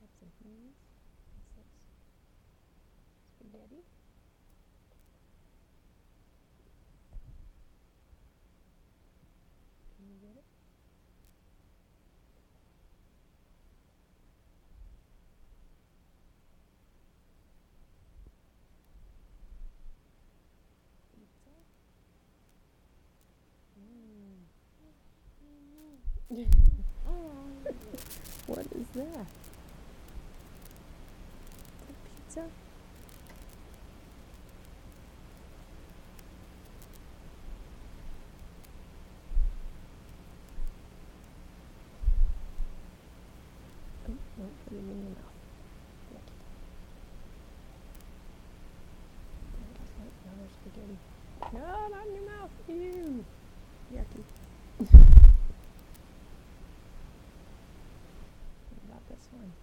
Have some humans. What's this? Spaghetti. Can you get it? Pizza. What is that? Is that pizza? Oh, don't put it in your mouth. Yucky. Another spaghetti. No, not in your mouth. Ew. Yucky. What about this one?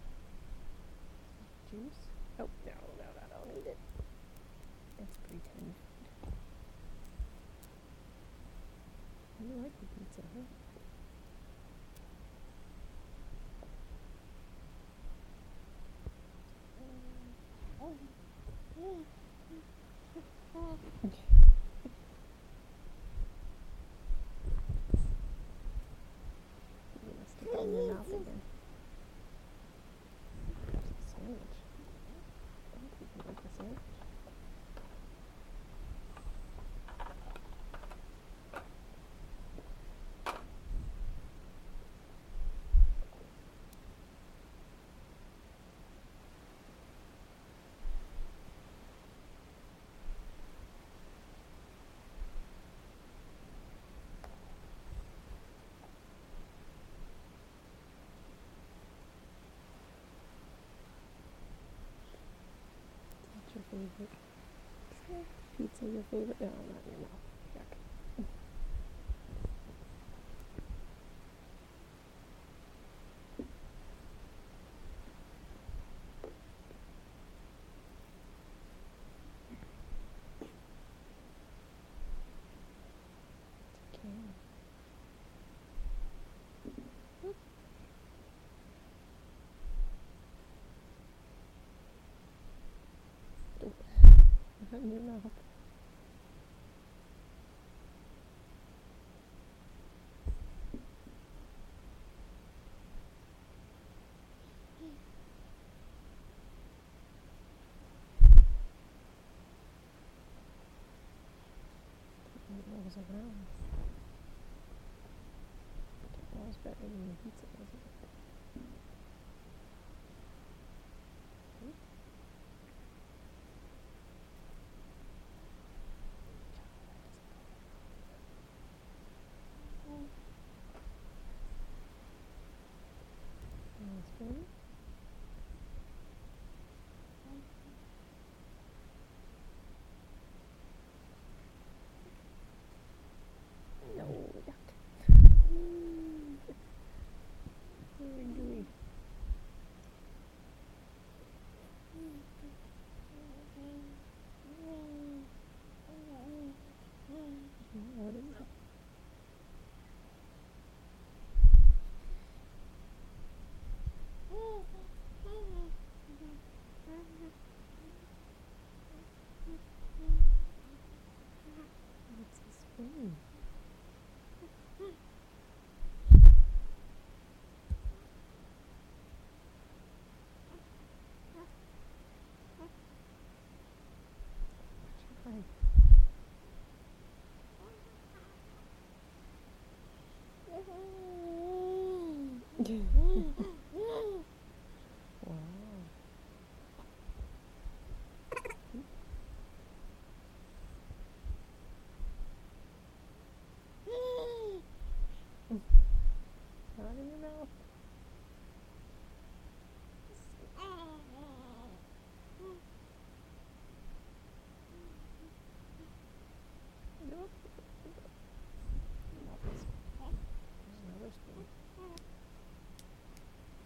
Juice? Oh, no, I don't eat it. It's pretend food. You like the pizza, huh? You must stick it in your mouth again. There's a sandwich. I think you can like the sandwich. What's your favorite? Pizza your favorite? No, not in your mouth. Yuck. Okay. Not in your mouth. It rolls around. It rolls better than the pizza, doesn't it? Spoon? No, yuck. Very gooey. What is it? What's a spoon? Try. Wow. Not in your mouth. Nope. Not this one. There's another spoon.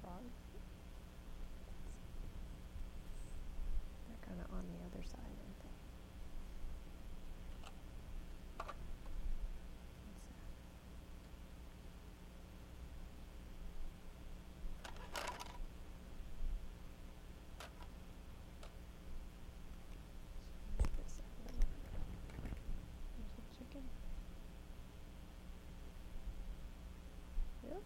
frog? They're kind of on the other side, aren't they? What's that? Move this out a little. There's a chicken. Yep.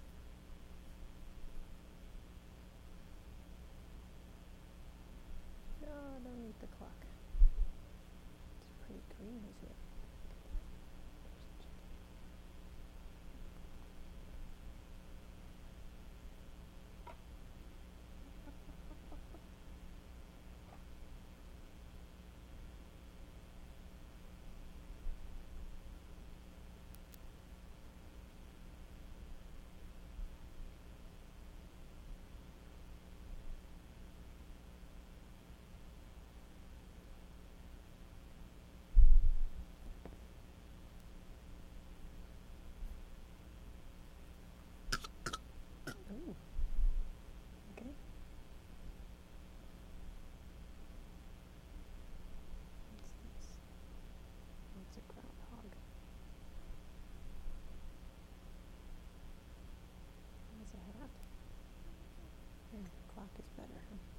No, don't eat the clock. It's pretty green, isn't it? There's a chicken. Ooh. Okay. What's this? Oh, it's a groundhog. It has a hat. The clock is better, huh?